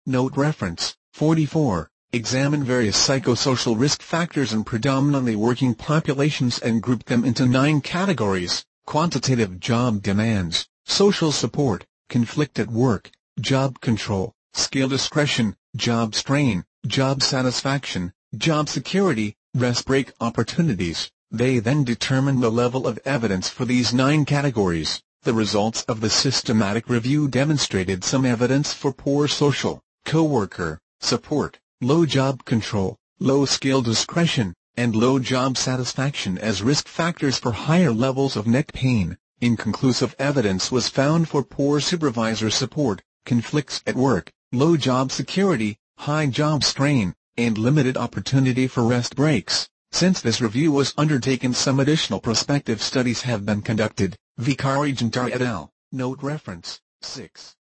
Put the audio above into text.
Note reference, 44. Examine various psychosocial risk factors in predominantly working populations and group them into 9 categories: quantitative job demands, social support, conflict at work, job control, skill discretion, job strain, job satisfaction, job security, rest break opportunities. They then determined the level of evidence for these 9 categories. The results of the systematic review demonstrated some evidence for poor social, co-worker, support, low job control, low skill discretion, and low job satisfaction as risk factors for higher levels of neck pain. Inconclusive evidence was found for poor supervisor support, conflicts at work, low job security, high job strain, and limited opportunity for rest breaks. Since this review was undertaken, some additional prospective studies have been conducted. Vikaryajantar et al. Note reference, 6.